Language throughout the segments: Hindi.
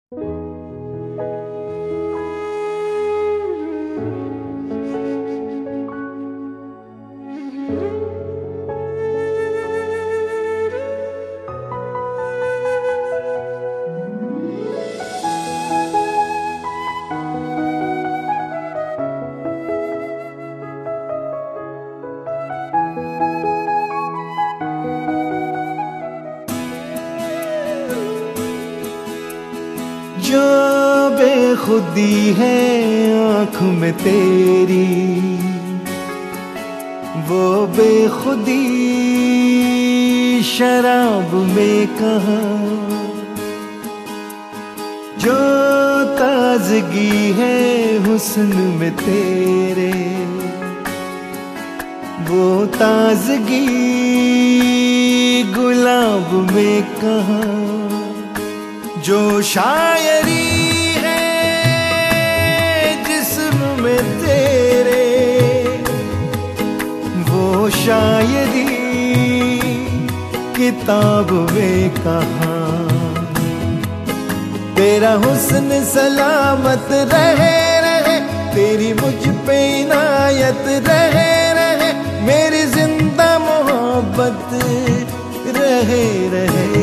जो बेखुदी है आँख में तेरी, वो बेखुदी शराब में कहाँ। जो ताजगी है हुस्न में तेरे, वो ताजगी गुलाब में कहाँ। जो शायरी है जिस्म में तेरे, वो शायरी किताब में कहाँ। तेरा हुस्न सलामत रहे रहे, तेरी मुझ पे इनायत रहे रहे, मेरी जिंदा मोहब्बत रहे रहे।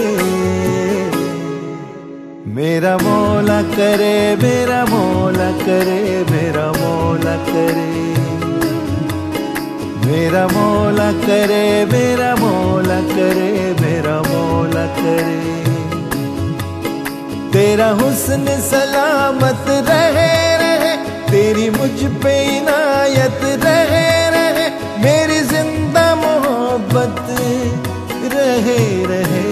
मेरा मौला करे, मेरा मौला करे, मेरा मौला करे, मेरा मौला करे, मेरा मौला करे, मेरा मौला करे। तेरा हुस्न सलामत रहे रहे, तेरी मुझ पे इनायत रहे रहे, मेरी जिंदा मोहब्बत रहे रहे।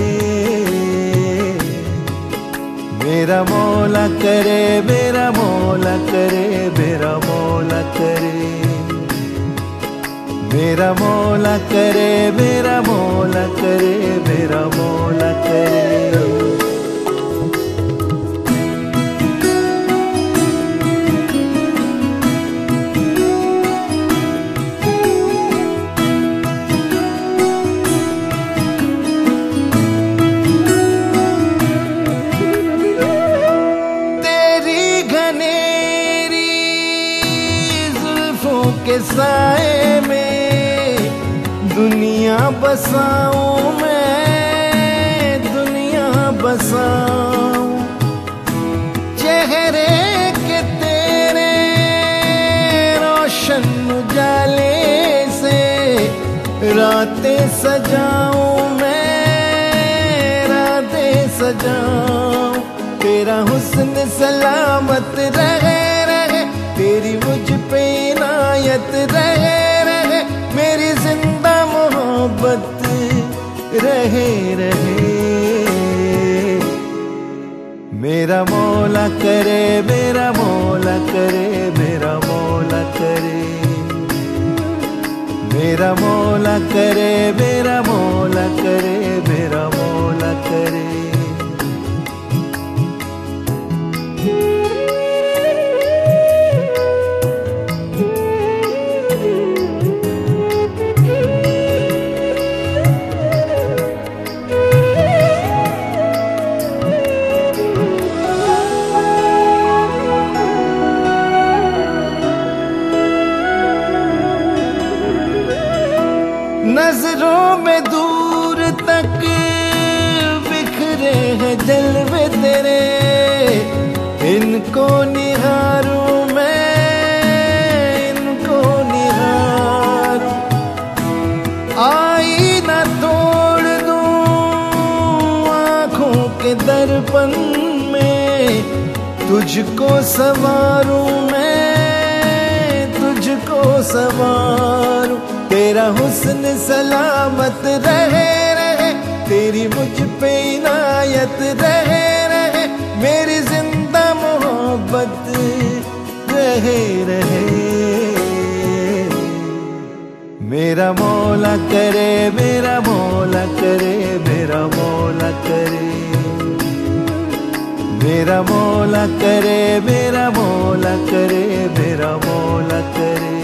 मेरा मौला करे, मेरा मौला करे, मेरा मौला करे, मेरा मौला करे, मेरा मौला करे, मेरा मौला करे। के साए में दुनिया बसाऊं मैं, दुनिया बसाऊं। चेहरे के तेरे रोशन उजाले से रातें सजाऊं मैं, रातें सजाऊं। तेरा हुस्न सलामत रहे रहे, तेरी मुझ पे इनायत रहे रहे, मेरी जिंदा मोहब्बत रहे रहे। मेरा मौला करे, मेरा मौला करे, मेरा मौला करे, मेरा मौला करे, मेरा मौला करे, मेरा मौला करे। नजरों में दूर तक बिखरे हैं जलवे तेरे, इनको निहारूं मैं, इनको निहारूं। आईना तोड़ दूं आँखों के दर्पण में, तुझको संवारूं मैं, तुझको संवारूं। तेरा हुस्न सलामत रहे रहे, तेरी मुझ पे इनायत रहे रहे, मेरी जिंदा मोहब्बत रहे रहे। मेरा मौला करे, मेरा मौला करे, मेरा मौला करे, मेरा मौला करे, मेरा मौला करे, मेरा मौला करे।